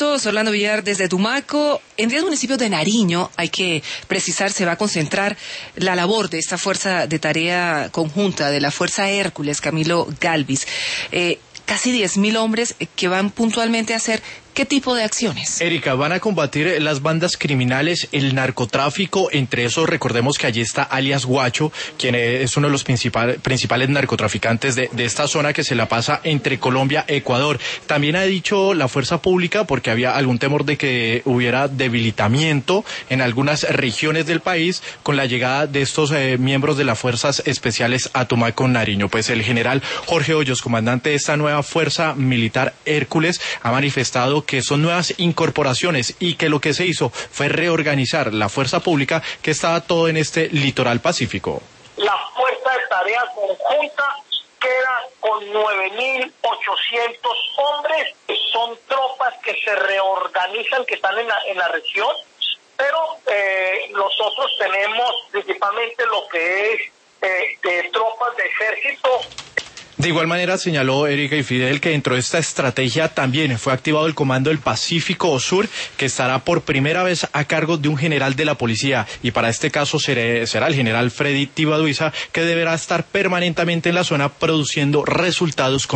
Orlando Villar desde Tumaco. En 10 municipios de Nariño, hay que precisar, se va a concentrar la labor de esta fuerza de tarea conjunta de la Fuerza Hércules, Camilo Galvis. Casi 10.000 hombres que van puntualmente a hacer ¿qué tipo de acciones? Erika, van a combatir las bandas criminales, el narcotráfico, entre esos recordemos que allí está alias Guacho, quien es uno de los principales narcotraficantes de esta zona que se la pasa entre Colombia y Ecuador. También ha dicho la fuerza pública, porque había algún temor de que hubiera debilitamiento en algunas regiones del país con la llegada de estos miembros de las fuerzas especiales a Tumaco, Nariño. Pues el general Jorge Hoyos, comandante de esta nueva fuerza militar Hércules, ha manifestado que son nuevas incorporaciones y que lo que se hizo fue reorganizar la fuerza pública que estaba todo en este litoral pacífico. La fuerza de tarea conjunta queda con 9.800 hombres, que son tropas que se reorganizan, que están en la región, pero nosotros tenemos principalmente lo que es de tropas de ejército. De igual manera señaló Erika y Fidel que dentro de esta estrategia también fue activado el Comando del Pacífico Sur, que estará por primera vez a cargo de un general de la policía, y para este caso será el general Freddy Tibaduiza, que deberá estar permanentemente en la zona produciendo resultados